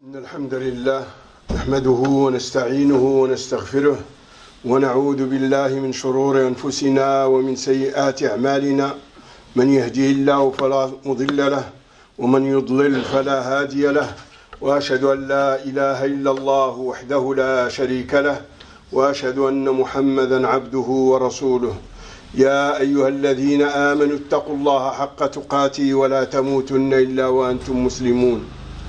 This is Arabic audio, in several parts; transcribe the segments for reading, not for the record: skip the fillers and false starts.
إن الحمد لله نحمده ونستعينه ونستغفره ونعوذ بالله من شرور أنفسنا ومن سيئات أعمالنا. من يهده الله فلا مضل له ومن يضلل فلا هادي له، وأشهد أن لا إله إلا الله وحده لا شريك له، وأشهد أن محمدا عبده ورسوله. يا أيها الذين آمنوا اتقوا الله حق تقاته ولا تموتن إلا وأنتم مسلمون.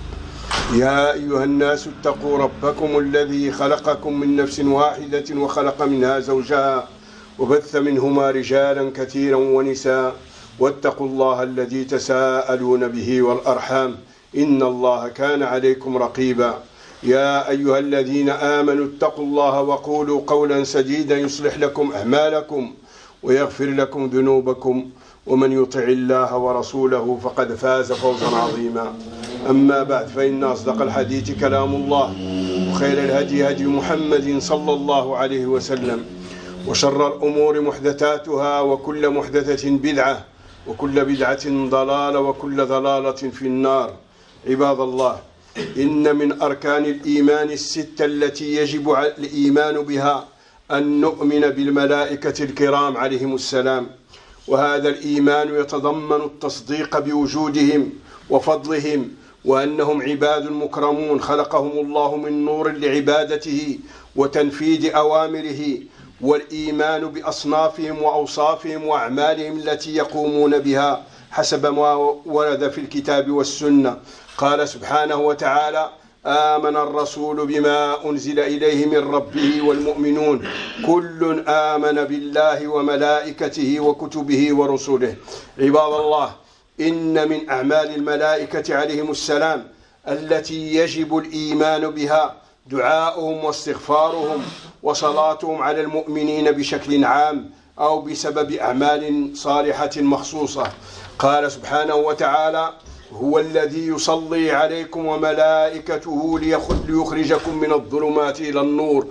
يا أيها الناس اتقوا ربكم الذي خلقكم من نفس واحدة وخلق منها زوجها وبث منهما رجالا كثيرا ونساء، واتقوا الله الذي تساءلون به والأرحام إن الله كان عليكم رقيبا. يا أيها الذين آمنوا اتقوا الله وقولوا قولا سديدا يصلح لكم أعمالكم ويغفر لكم ذنوبكم، ومن يطع الله ورسوله فقد فاز فوزا عظيما. أما بعد، فإن أصدق الحديث كلام الله، وخير الهدي هدي محمد صلى الله عليه وسلم، وشر الأمور محدثاتها، وكل محدثة بدعة، وكل بدعة ضلالة، وكل ضلالة في النار. عباد الله، إن من أركان الإيمان الستة التي يجب الإيمان بها أن نؤمن بالملائكة الكرام عليهم السلام، وهذا الإيمان يتضمن التصديق بوجودهم وفضلهم، وأنهم عباد مكرمون خلقهم الله من نور لعبادته وتنفيذ أوامره، والإيمان بأصنافهم وأوصافهم وأعمالهم التي يقومون بها حسب ما ورد في الكتاب والسنة. قال سبحانه وتعالى: آمن الرسول بما أنزل إليه من ربه والمؤمنون كل آمن بالله وملائكته وكتبه ورسله. عباد الله، إن من أعمال الملائكة عليهم السلام التي يجب الإيمان بها دعاؤهم واستغفارهم وصلاتهم على المؤمنين بشكل عام أو بسبب أعمال صالحة مخصوصة. قال سبحانه وتعالى: هو الذي يصلي عليكم وملائكته ليخرجكم من الظلمات إلى النور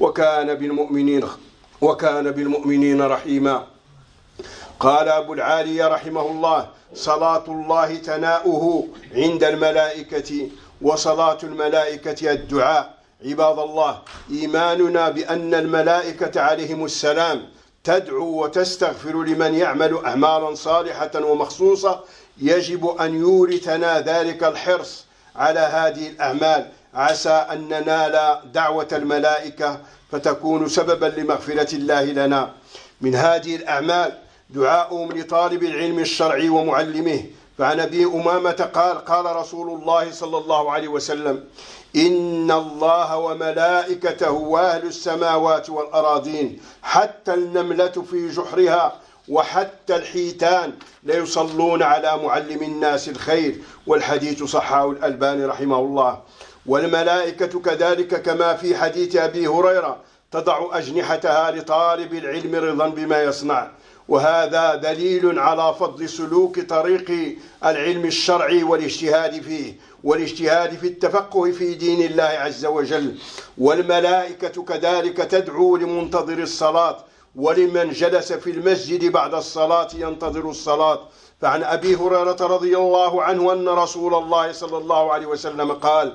وكان بالمؤمنين رحيما. قال أبو العالي رحمه الله: صلاة الله ثناؤه عند الملائكة، وصلاة الملائكة الدعاء. عباد الله، إيماننا بأن الملائكة عليهم السلام تدعو وتستغفر لمن يعمل أعمالا صالحة ومخصوصة يجب أن يورثنا ذلك الحرص على هذه الأعمال، عسى أن ننال دعوة الملائكة فتكون سببا لمغفرة الله لنا. من هذه الأعمال دعاؤهم لطالب العلم الشرعي ومعلمه. فعن أبي أمامة قال رسول الله صلى الله عليه وسلم: إن الله وملائكته وأهل السماوات والأراضين حتى النملة في جحرها وحتى الحيتان ليصلون على معلم الناس الخير. والحديث صححه الألباني رحمه الله. والملائكة كذلك كما في حديث أبي هريرة تضع أجنحتها لطالب العلم رضا بما يصنع. وهذا دليل على فضل سلوك طريق العلم الشرعي والاجتهاد فيه، والاجتهاد في التفقه في دين الله عز وجل. والملائكة كذلك تدعو لمنتظر الصلاة ولمن جلس في المسجد بعد الصلاة ينتظر الصلاة. فعن أبي هريرة رضي الله عنه أن رسول الله صلى الله عليه وسلم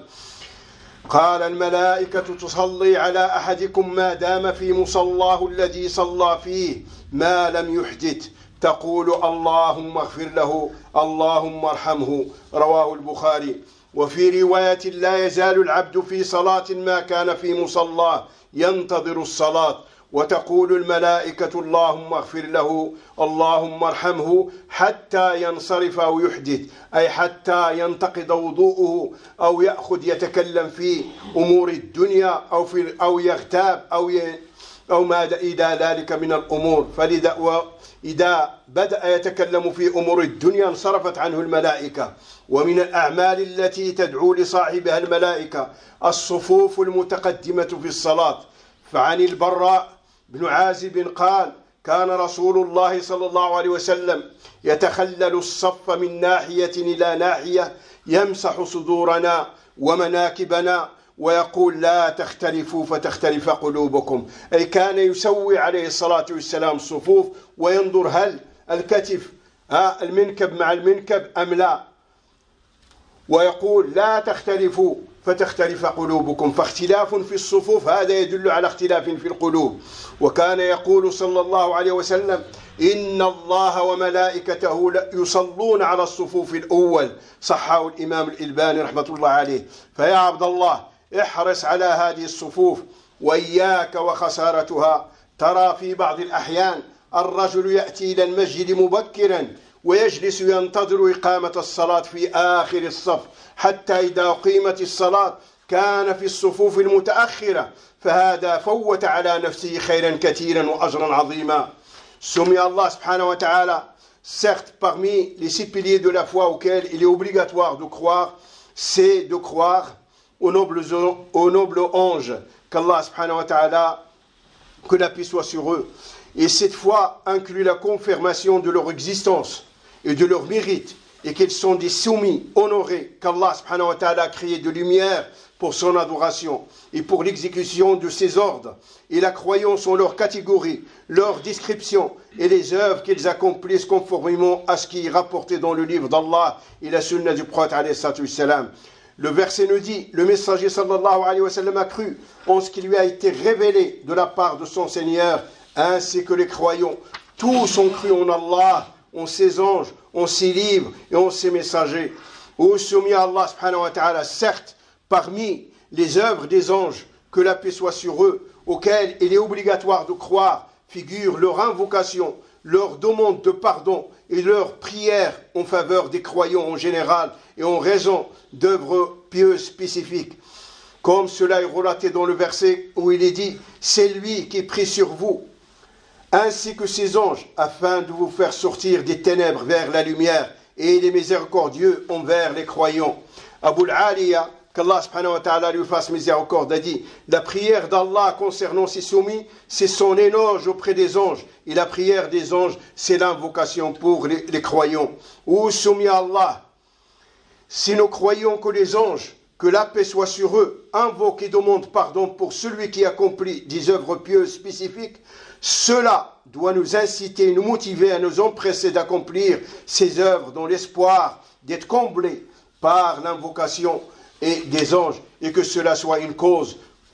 قال: الملائكة تصلي على أحدكم ما دام في مصلاه الذي صلى فيه ما لم يحدث، تقول: اللهم اغفر له، اللهم ارحمه. رواه البخاري. وفي رواية: لا يزال العبد في صلاة ما كان في مصلاه ينتظر الصلاة، وتقول الملائكة: اللهم اغفر له، اللهم ارحمه، حتى ينصرف أو يحدث، أي حتى ينتقض وضوءه أو يأخذ يتكلم في أمور الدنيا أو يغتاب أو ما إلى ذلك من الأمور. إذا بدأ يتكلم في أمور الدنيا انصرفت عنه الملائكة. ومن الأعمال التي تدعو لصاحبها الملائكة الصفوف المتقدمة في الصلاة. فعن البراء بن عازب قال: كان رسول الله صلى الله عليه وسلم يتخلل الصف من ناحية إلى ناحية يمسح صدورنا ومناكبنا ويقول: لا تختلفوا فتختلف قلوبكم. أي كان يسوي عليه الصلاة والسلام الصفوف وينظر هل الكتف المنكب مع المنكب أم لا، ويقول: لا تختلفوا فتختلف قلوبكم فاختلاف في الصفوف هذا يدل على اختلاف في القلوب. وكان يقول صلى الله عليه وسلم إن الله وملائكته يصلون على الصفوف الأول، صححه الإمام الألباني رحمة الله عليه. فيا عبد الله احرص على هذه الصفوف وإياك وخسارتها. ترى في بعض الأحيان الرجل يأتي إلى المسجد مبكرا ويجلس ينتظر إقامة الصلاة في آخر الصف حتى إذا أقيمت الصلاة كان في الصفوف المتأخرة، فهذا فوت على نفسه خيرا كثيرا وأجرا عظيما. Soumis à Allah subhanahu wa ta'ala, certes parmi les 6 piliers de la foi auxquels il est obligatoire de croire, c'est de croire aux nobles anges qu'Allah subhanahu wa ta'ala, que la paix soit sur eux. Et cette foi inclut la confirmation de leur existence et de leur mérite, et qu'ils sont des soumis honorés qu'Allah subhanahu wa ta'ala a créé de lumière pour son adoration et pour l'exécution de ses ordres, et la croyance en leurs catégories, leurs descriptions et les œuvres qu'ils accomplissent conformément à ce qui est rapporté dans le livre d'Allah et la sunna du prophète alayhi salatu wassalam. Le verset nous dit, le messager sallallahu alayhi wa sallam a cru en ce qui lui a été révélé de la part de son Seigneur, ainsi que les croyants. Tous ont cru en Allah, en ses anges, en ses livres et en ses messagers. Ô soumis à Allah subhanahu wa ta'ala, certes, parmi les œuvres des anges, que la paix soit sur eux, auxquelles il est obligatoire de croire, figurent leur invocation, leur demande de pardon et leur prière en faveur des croyants en général et en raison d'œuvres pieuses spécifiques. Comme cela est relaté dans le verset où il est dit « C'est lui qui prie sur vous, ainsi que ses anges, afin de vous faire sortir des ténèbres vers la lumière, et il est miséricordieux envers les croyants. » Abu al-Aliya, qu'Allah subhanahu wa ta'ala lui fasse miséricorde, a dit « La prière d'Allah concernant ses soumis, c'est son éloge auprès des anges, et la prière des anges, c'est l'invocation pour les croyants. » Ô soumis à Allah, si nous croyons que les anges, que la paix soit sur eux, invoquent et demandent pardon pour celui qui accomplit des œuvres pieuses spécifiques, cela doit nous inciter, nous motiver à nous empresser d'accomplir ces œuvres dans l'espoir d'être comblés par l'invocation et des anges, et que cela soit une cause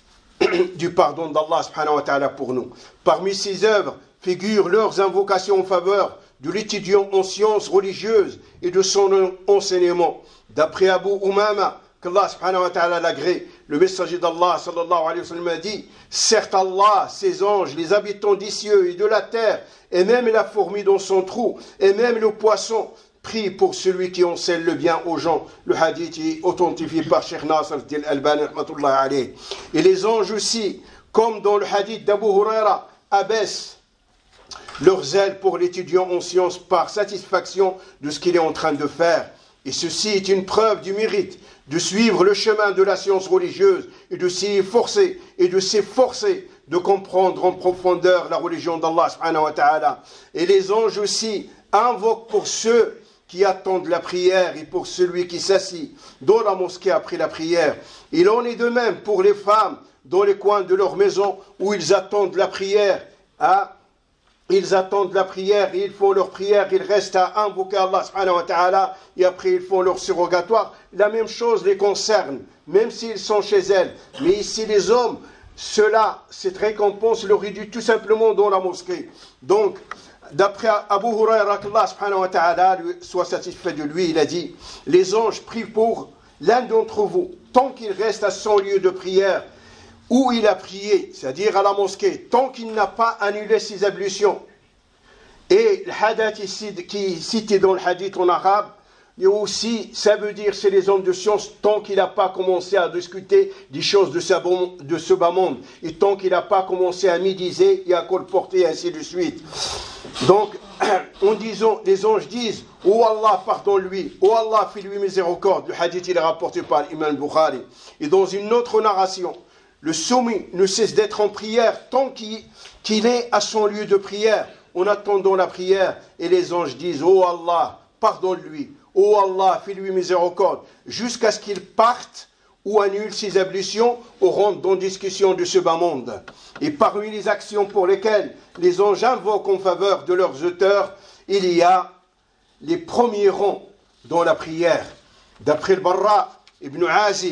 du pardon d'Allah subhanahu wa ta'ala pour nous. Parmi ces œuvres figurent leurs invocations en faveur de l'étudiant en sciences religieuses et de son enseignement. D'après Abu Umama, qu'Allah subhanahu wa ta'ala l'agrée, le messager d'Allah sallallahu alayhi wa sallam a dit « Certes Allah, ses anges, les habitants des cieux et de la terre, et même la fourmi dans son trou, et même le poisson, prient pour celui qui enseigne le bien aux gens. » Le hadith est authentifié par Cheikh Nasr al-Albani rahmatullahi alayhi. Et les anges aussi, comme dans le hadith d'Abu Huraira, abaissent leur zèle pour l'étudiant en sciences par satisfaction de ce qu'il est en train de faire. Et ceci est une preuve du mérite de suivre le chemin de la science religieuse et de s'y efforcer et de s'efforcer de comprendre en profondeur la religion d'Allah subhanahu wa ta'ala. Et les anges aussi invoquent pour ceux qui attendent la prière et pour celui qui s'assit dans la mosquée après la prière. Il en est de même pour les femmes dans les coins de leur maison où ils attendent la prière. Ils attendent la prière, ils font leur prière, ils restent à invoquer Allah subhanahu wa ta'ala et après ils font leur surrogatoire. La même chose les concerne, même s'ils sont chez elles. Mais ici les hommes, cela, cette récompense leur est due tout simplement dans la mosquée. Donc, d'après Abu Huraira, qu'Allah subhanahu wa ta'ala soit satisfait de lui, il a dit « Les anges prient pour l'un d'entre vous, tant qu'il reste à son lieu de prière, où il a prié, c'est-à-dire à la mosquée, tant qu'il n'a pas annulé ses ablutions. » Et le hadith ici, qui est cité dans le hadith en arabe, et aussi, ça veut dire, c'est les hommes de science, tant qu'il n'a pas commencé à discuter des choses de ce bas monde, et tant qu'il n'a pas commencé à médiser et à colporter, et ainsi de suite. Donc, en disant, les anges disent, « Oh Allah, pardonne-lui, oh Allah, fais-lui miséricorde. » Le hadith, il est rapporté par l'imam Bukhari. Et dans une autre narration, le soumis ne cesse d'être en prière tant qu'il est à son lieu de prière, en attendant la prière. Et les anges disent, « Oh Allah, pardonne-lui, oh Allah, fais-lui miséricorde. » Jusqu'à ce qu'il parte ou annule ses ablutions ou rentre dans discussion de ce bas monde. Et parmi les actions pour lesquelles les anges invoquent en faveur de leurs auteurs, il y a les premiers rangs dans la prière. D'après le Barra ibn Azib,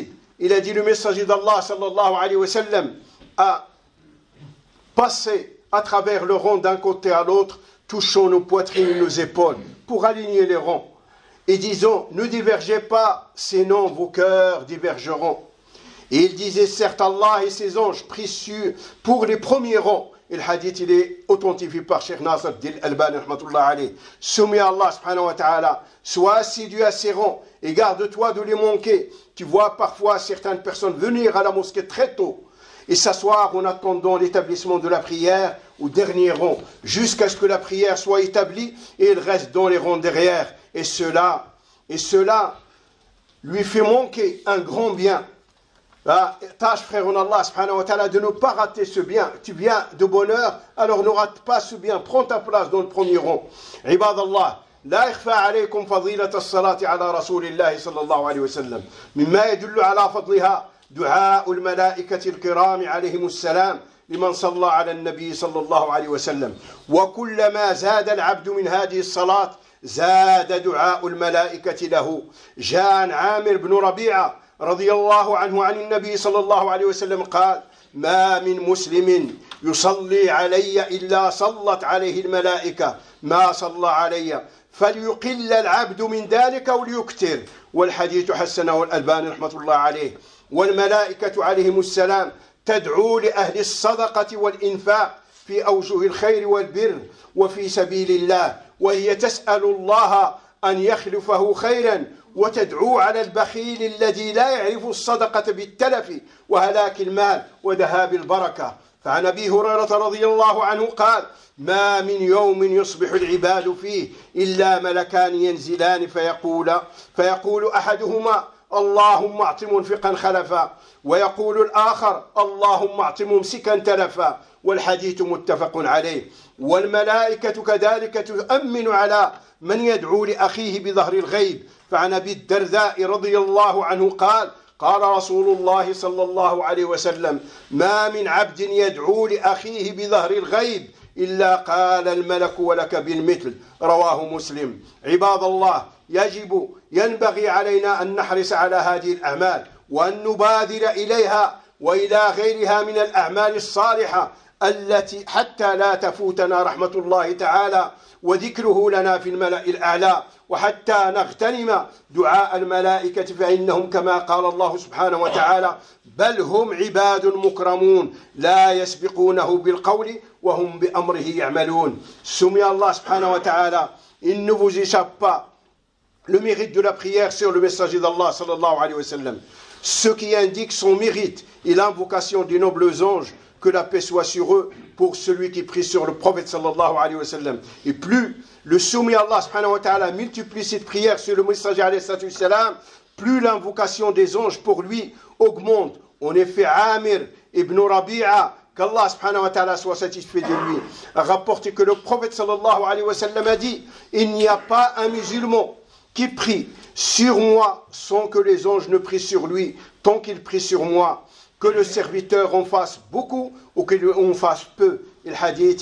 il a dit le messager d'Allah sallallahu alayhi wa sallam a passé à travers le rang d'un côté à l'autre, touchant nos poitrines et nos épaules pour aligner les rangs. Et disons, ne divergez pas, sinon vos cœurs divergeront. Et il disait, certes, Allah et ses anges précieux pour les premiers rangs. Et le hadith, il est authentifié par Cheikh Nasr al-Albani, rahmatullah alayh. Soumis à Allah, subhanahu wa ta'ala, sois assidu à ses rangs et garde-toi de les manquer. Tu vois parfois certaines personnes venir à la mosquée très tôt et s'asseoir en attendant l'établissement de la prière au dernier rang, jusqu'à ce que la prière soit établie et il reste dans les rangs derrière. Et cela lui fait manquer un grand bien. Tâche, frère en Allah, subhanahu wa ta'ala, de ne pas rater ce bien. Tu viens de bonheur, alors ne rate pas ce bien. Prends ta place dans le premier rang. Ibadallah, لا يخفى عليكم فضيلة الصلاة على رسول الله صلى الله عليه وسلم مما يدل على فضلها دعاء الملائكة الكرام عليهم السلام لمن صلى على النبي صلى الله عليه وسلم وكلما زاد العبد من هذه الصلاة زاد دعاء الملائكة له. جاء عن عامر بن ربيعة رضي الله عنه عن النبي صلى الله عليه وسلم قال ما من مسلم يصلي علي إلا صلت عليه الملائكة ما صلى علي فليقل العبد من ذلك وليكتر. والحديث حسنه الألباني رحمة الله عليه. والملائكة عليهم السلام تدعو لأهل الصدقة والإنفاق في أوجه الخير والبر وفي سبيل الله وهي تسأل الله أن يخلفه خيرا وتدعو على البخيل الذي لا يعرف الصدقة بالتلف وهلاك المال وذهاب البركة. فعن أبي هريرة رضي الله عنه قال ما من يوم يصبح العباد فيه إلا ملكان ينزلان فيقول أحدهما اللهم اعط منفقا خلفا ويقول الآخر اللهم اعط ممسكا تلفا. والحديث متفق عليه. والملائكة كذلك تؤمن على من يدعو لأخيه بظهر الغيب. فعن أبي الدرداء رضي الله عنه قال قال رسول الله صلى الله عليه وسلم ما من عبد يدعو لأخيه بظهر الغيب إلا قال الملك ولك بالمثل. رواه مسلم. عباد الله، ينبغي علينا أن نحرص على هذه الأعمال وأن نبادر إليها وإلى غيرها من الأعمال الصالحة التي حتى لا تفوتنا رحمة الله تعالى وذكره لنا في الملأ الأعلى وحتى نغتنم دعاء الملائكة فإنهم كما قال الله سبحانه وتعالى بل هم عباد مكرمون لا يسبقونه بالقول وهم بأمره يعملون. Soumis à Allah subhanahu wa ta'ala, il ne vous échappe pas le mérite de la prière sur le messager d'Allah sallallahu alayhi wa sallam. Ce qui indique son mérite et l'invocation des nobles anges, que la paix soit sur eux, pour celui qui prie sur le prophète sallallahu alayhi wa sallam. Et plus le soumis à Allah subhanahu wa ta'ala multiplie cette prière sur le messager alayhi salam, plus l'invocation des anges pour lui augmente. En effet, Amir ibn Rabi'a, qu'Allah subhanahu wa ta'ala soit satisfait de lui, a rapporté que le prophète sallallahu alayhi wa sallam a dit il n'y a pas un musulman qui prie sur moi sans que les anges ne prient sur lui, tant qu'il prie sur moi. Que le serviteur en fasse beaucoup ou qu'il en fasse peu. Et le hadith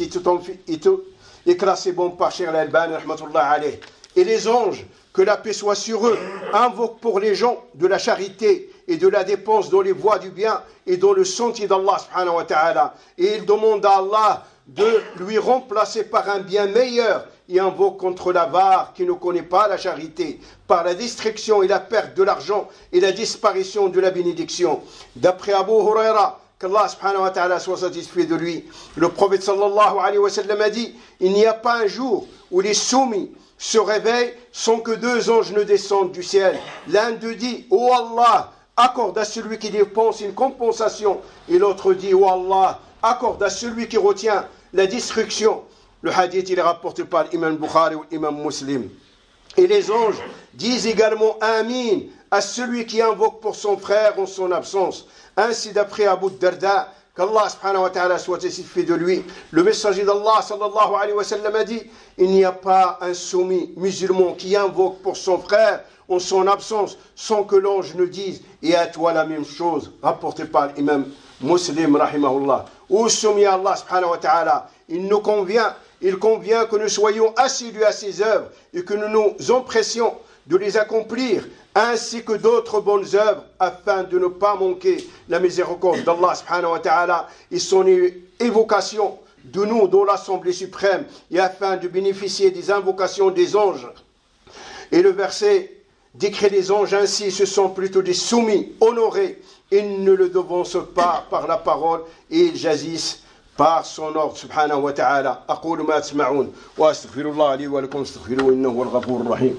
est classé bon par Cheikh al-Albani rahmatullah alayh. Et les anges, que la paix soit sur eux, invoquent pour les gens de la charité et de la dépense dans les voies du bien et dans le sentier d'Allah subhanahu wa ta'ala. Et ils demandent à Allah de lui remplacer par un bien meilleur et invoque contre l'avare qui ne connaît pas la charité, par la destruction et la perte de l'argent et la disparition de la bénédiction. D'après Abu Huraira, qu'Allah subhanahu wa ta'ala soit satisfait de lui, le prophète sallallahu alayhi wa sallam a dit il n'y a pas un jour où les soumis se réveillent sans que deux anges ne descendent du ciel. L'un d'eux dit oh Allah, accorde à celui qui dépense une compensation, et l'autre dit oh Allah, accorde à celui qui retient la destruction. Le hadith il est rapporté par l'imam Bukhari ou l'imam Muslim. Et les anges disent également Amin à celui qui invoque pour son frère en son absence. Ainsi d'après Abu Darda, qu'Allah subhanahu wa ta'ala soit satisfait de lui, le messager d'Allah sallallahu alayhi wa sallam a dit il n'y a pas un soumis musulman qui invoque pour son frère en son absence sans que l'ange ne dise et à toi la même chose. Rapporté par l'imam Muslim rahimahullah. Ô soumis à Allah subhanahu wa ta'ala, il convient que nous soyons assidus à ses œuvres et que nous nous empressions de les accomplir, ainsi que d'autres bonnes œuvres, afin de ne pas manquer la miséricorde d'Allah subhanahu wa ta'ala et son évocation de nous dans l'Assemblée suprême, et afin de bénéficier des invocations des anges. Et le verset décrit les anges ainsi, ce sont plutôt des soumis, honorés, ils ne le devancent pas par la parole, et ils jaillissent par son ordre subhanahu wa ta'ala. أقول ما تسمعون وأستغفر الله لي ولكم استغفروه إنه هو الغفور الرحيم.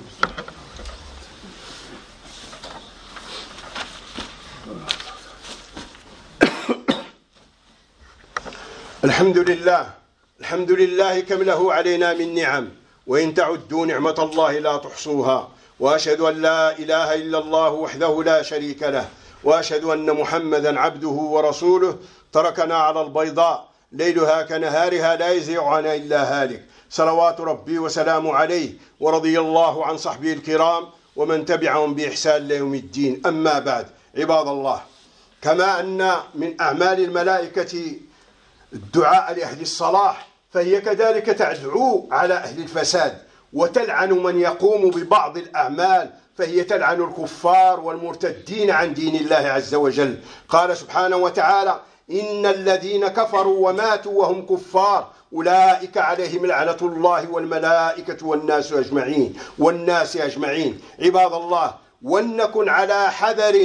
الحمد لله كم له علينا من نعم، وإن تعدوا نعمة الله لا تحصوها، وأشهد أن لا إله إلا الله وحده لا شريك له، وأشهد أن محمدا عبده ورسوله تركنا على البيضاء ليلها كنهارها لا يزيغ عنها إلا هالك، صلوات ربي وسلامه عليه، ورضي الله عن صحبه الكرام ومن تبعهم بإحسان ليوم الدين. أما بعد، عباد الله، كما أن من أعمال الملائكة الدعاء لأهل الصلاح، فهي كذلك تدعو على أهل الفساد، وتلعن من يقوم ببعض الأعمال، فهي تلعن الكفار والمرتدين عن دين الله عز وجل. قال سبحانه وتعالى: إن الذين كفروا وماتوا وهم كفار أولئك عليهم لعنة الله والملائكة والناس أجمعين. عباد الله، ولنكن على حذر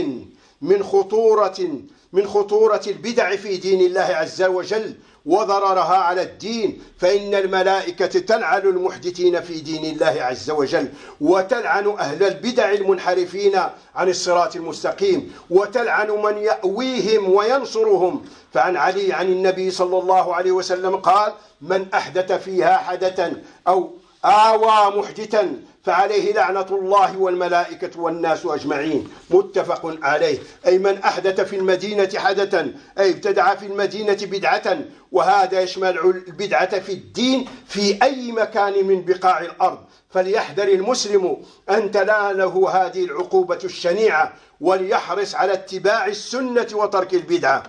من خطورة البدع في دين الله عز وجل وضررها على الدين، فإن الملائكة تلعن المحدثين في دين الله عز وجل، وتلعن أهل البدع المنحرفين عن الصراط المستقيم، وتلعن من يأويهم وينصرهم. فعن علي عن النبي صلى الله عليه وسلم قال: من أحدث فيها حدثا أو آوى محدثا فعليه لعنة الله والملائكة والناس أجمعين. متفق عليه. أي من أحدث في المدينة حدثا، أي ابتدع في المدينة بدعة، وهذا يشمل البدعة في الدين في أي مكان من بقاع الأرض. فليحذر المسلم أن تناله هذه العقوبة الشنيعة، وليحرص على اتباع السنة وترك البدعة.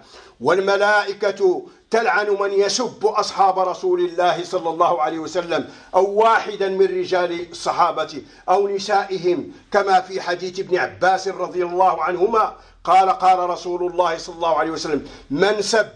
والملائكة تلعن من يسب أصحاب رسول الله صلى الله عليه وسلم، أو واحدا من رجال الصحابة أو نسائهم، كما في حديث ابن عباس رضي الله عنهما قال رسول الله صلى الله عليه وسلم: من سب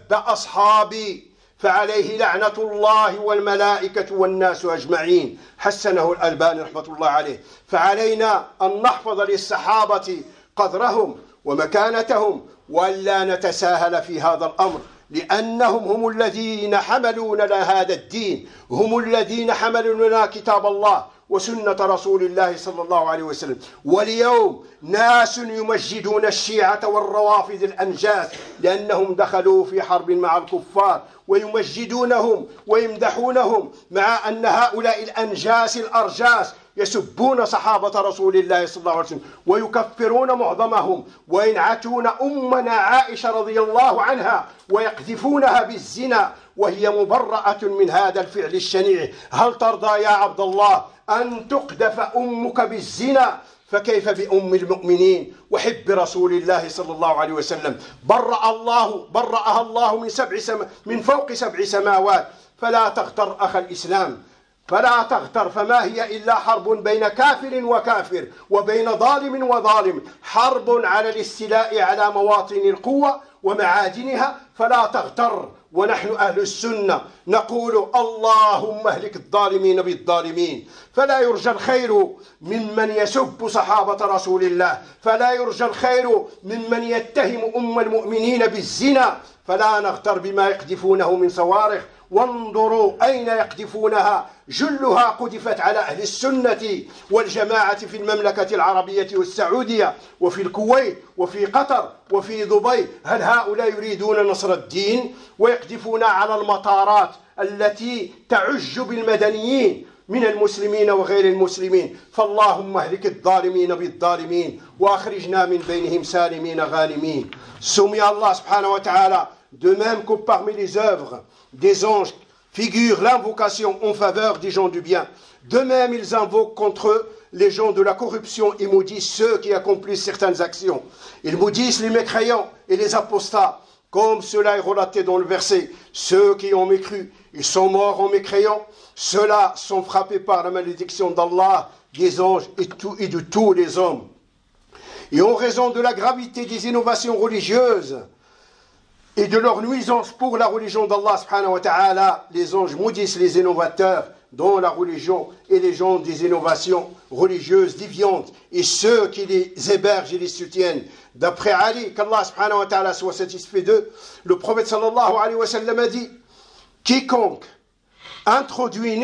أصحابي فعليه لعنة الله والملائكة والناس أجمعين. حسنه الألباني رحمة الله عليه. فعلينا أن نحفظ للصحابة قدرهم ومكانتهم، وألا نتساهل في هذا الأمر، لأنهم هم الذين حملوا لنا هذا الدين، هم الذين حملوا لنا كتاب الله وسنة رسول الله صلى الله عليه وسلم. واليوم ناس يمجدون الشيعة والروافض الأنجاس لأنهم دخلوا في حرب مع الكفار، ويمجدونهم ويمدحونهم، مع أن هؤلاء الأنجاس الأرجاس يسبون صحابة رسول الله صلى الله عليه وسلم، ويكفرون معظمهم، وينعتون أمنا عائشة رضي الله عنها، ويقذفونها بالزنا وهي مبرأة من هذا الفعل الشنيع. هل ترضى يا عبد الله أن تقذف أمك بالزنا؟ فكيف بأم المؤمنين وحب رسول الله صلى الله عليه وسلم؟ برأها الله من فوق 7 سماوات. فلا تغتر أخ الإسلام، فلا تغتر، فما هي إلا حرب بين كافر وكافر، وبين ظالم وظالم، حرب على الاستيلاء على مواطن القوة ومعادنها. فلا تغتر. ونحن أهل السنة نقول: اللهم اهلك الظالمين بالظالمين. فلا يرجى الخير ممن يسب صحابة رسول الله، فلا يرجى الخير ممن يتهم أم المؤمنين بالزنا. فلا نغتر بما يقذفونه من صواريخ، وانظروا أين يقذفونها. جلها قذفت على أهل السنة والجماعة في المملكة العربية والسعودية، وفي الكويت، وفي قطر، وفي دبي. هل هؤلاء يريدون نصر الدين؟ ويقذفون على المطارات التي تعج بالمدنيين من المسلمين وغير المسلمين. فاللهم اهلك الظالمين بالظالمين، وأخرجنا من بينهم سالمين غانمين. Soumis à Allah subhanahu wa ta'ala, de même que parmi les œuvres des anges figure l'invocation en faveur des gens du bien, de même ils invoquent contre les gens de la corruption et maudissent ceux qui accomplissent certaines actions. Ils maudissent les mécréants et les apostats, comme cela est relaté dans le verset: ceux qui ont mécru, ils sont morts en mécréant, ceux-là sont frappés par la malédiction d'Allah, des anges et de tous les hommes. Et en raison de la gravité des innovations religieuses et de leur nuisance pour la religion d'Allah subhanahu wa ta'ala, les anges maudissent les innovateurs dans la religion et les gens des innovations religieuses déviantes et ceux qui les hébergent et les soutiennent. D'après Ali, qu'Allah subhanahu wa ta'ala soit satisfait d'eux, le prophète sallallahu alayhi wa sallam a dit: quiconque introduit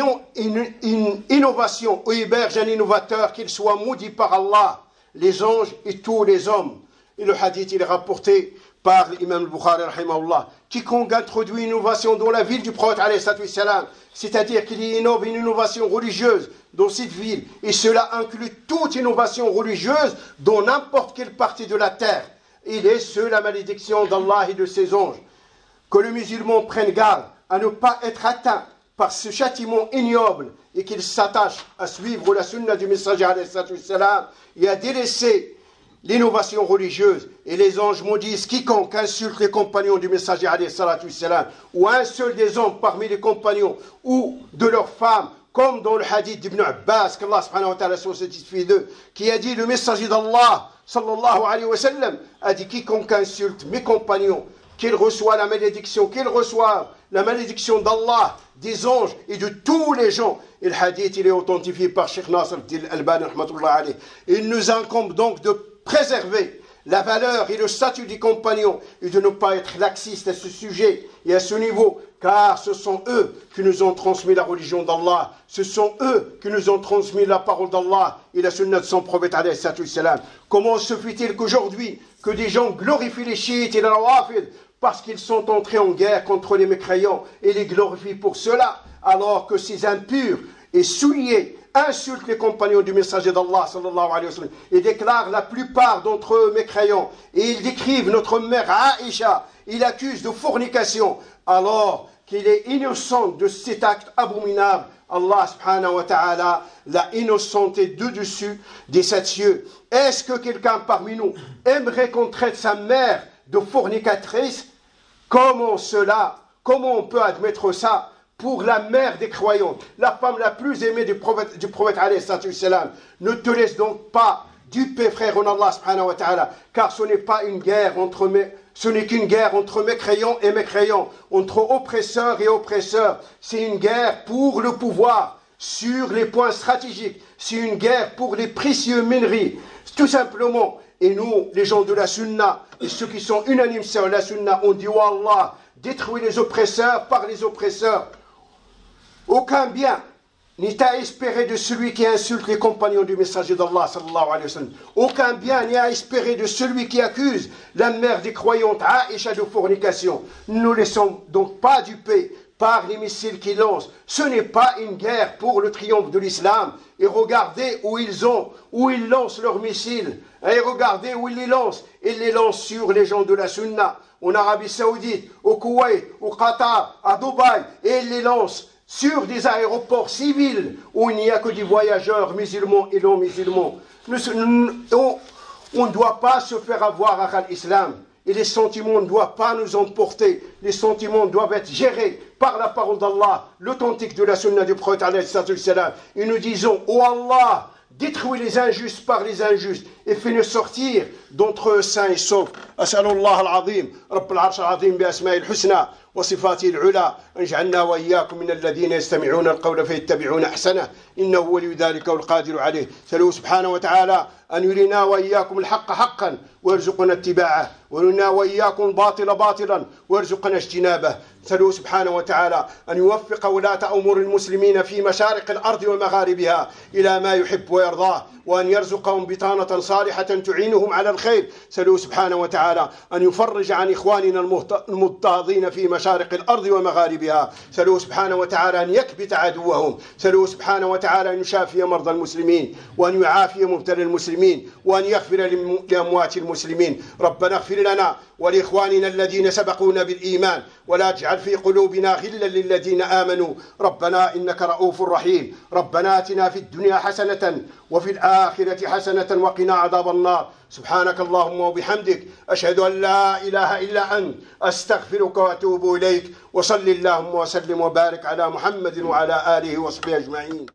une innovation ou héberge un innovateur, qu'il soit maudit par Allah, les anges et tous les hommes. Et le hadith il est rapporté par l'imam al-Bukhari rahimahullah. Quiconque introduit une innovation dans la ville du prophète alayhi salam, c'est-à-dire qu'il innove une innovation religieuse dans cette ville, et cela inclut toute innovation religieuse dans n'importe quelle partie de la terre, il est sous la malédiction d'Allah et de ses anges. Que le musulman prenne garde à ne pas être atteint par ce châtiment ignoble et qu'il s'attache à suivre la sunna du messager alayhi salam et à délaisser l'innovation religieuse. Et les anges maudissent quiconque insulte les compagnons du messager alayhi salam ou un seul des hommes parmi les compagnons ou de leurs femmes, comme dans le hadith d'Ibn Abbas, qu'Allah subhanahu wa ta'ala soit satisfait d'eux, qui a dit: le messager d'Allah sallallahu alayhi wa sallam a dit: quiconque insulte mes compagnons, qu'il reçoit la malédiction, qu'il reçoive la malédiction d'Allah, des anges et de tous les gens. Et le hadith il est authentifié par Cheikh Nasr al-Albani rahmatullah alayh. Il nous incombe donc de préserver la valeur et le statut des compagnons et de ne pas être laxiste à ce sujet et à ce niveau, car ce sont eux qui nous ont transmis la religion d'Allah, ce sont eux qui nous ont transmis la parole d'Allah et la sunna de son prophète alayhi salam. Comment se fait-il qu'aujourd'hui que des gens glorifient les chiites et les rawafid parce qu'ils sont entrés en guerre contre les mécréants et les glorifient pour cela, alors que ces impurs et souillés insultent les compagnons du messager d'Allah sallallahu alayhi wa sallam et déclarent la plupart d'entre eux mécréants, et ils décrivent notre mère Aïcha, ils l'accusent de fornication alors qu'il est innocent de cet acte abominable. Allah subhanahu wa ta'ala l'a innocenté de dessus des sept cieux. Est-ce que quelqu'un parmi nous aimerait qu'on traite sa mère de fornicatrice? Comment on peut admettre ça pour la mère des croyants, la femme la plus aimée du prophète alayhi salam? Ne te laisse donc pas duper, frère en Allah subhanahu wa ta'ala, car ce n'est pas une guerre ce n'est qu'une guerre entre mécréants et mécréants, entre oppresseurs et oppresseurs. C'est une guerre pour le pouvoir sur les points stratégiques, c'est une guerre pour les précieux minerais, tout simplement. Et nous, les gens de la sunna, et ceux qui sont unanimes sur la sunna, on dit: oh Allah, détruis les oppresseurs par les oppresseurs. Aucun bien n'est à espérer de celui qui insulte les compagnons du messager d'Allah sallallahu alayhi wa sallam. Aucun bien n'est à espérer de celui qui accuse la mère des croyantes Aïcha de fornication. Ne nous laissons donc pas duper par les missiles qu'ils lancent. Ce n'est pas une guerre pour le triomphe de l'islam. Et regardez où ils lancent leurs missiles. Et regardez où ils les lancent. Ils les lancent sur les gens de la sunna, en Arabie Saoudite, au Koweït, au Qatar, à Dubaï. Et ils les lancent sur des aéroports civils où il n'y a que des voyageurs musulmans et non musulmans. On ne doit pas se faire avoir à l'islam. Et les sentiments ne doivent pas nous emporter. Les sentiments doivent être gérés par la parole d'Allah, l'authentique de la sunna du prophète alayhi salam. Et nous disons: oh Allah, détruis les injustes par les injustes et fais-nous sortir d'entre eux sains et saufs. As'alullah al-azim, Rabb al-arsh al-azim bi asma'il husna وصفاته العلى أن يجعلنا وإياكم من الذين يستمعون القول فيتبعون أحسنه إنه ولي ذلك والقادر عليه. سأله سبحانه وتعالى أن يرينا وإياكم الحق حقا ويرزقنا اتباعه، ويرينا وإياكم الباطل باطلا ويرزقنا اجتنابه. سأله سبحانه وتعالى أن يوفق ولاة أمور المسلمين في مشارق الأرض ومغاربها إلى ما يحب ويرضاه، وأن يرزقهم بطانة صالحة تعينهم على الخير. سأله سبحانه وتعالى أن يفرج عن إخواننا المضطهدين في مشارق الأرض ومغاربها. سأله سبحانه وتعالى أن يكبت عدوهم. سأله سبحانه وتعالى أن يشافي مرضى المسلمين، وأن يعافي مبتلى المسلمين، وأن يغفر لأموات المسلمين. ربنا اغفر لنا ولإخواننا الذين سبقونا بالإيمان، ولا تجعل في قلوبنا غلا للذين آمنوا. ربنا إنك رؤوف رحيم. ربنا آتنا في الدنيا حسنة وفي الآخرة حسنة وقنا عذاب النار. سبحانك اللهم وبحمدك أشهد أن لا إله إلا أنت أستغفرك وأتوب إليك. وصل اللهم وسلم وبارك على محمد وعلى آله وصحبه أجمعين.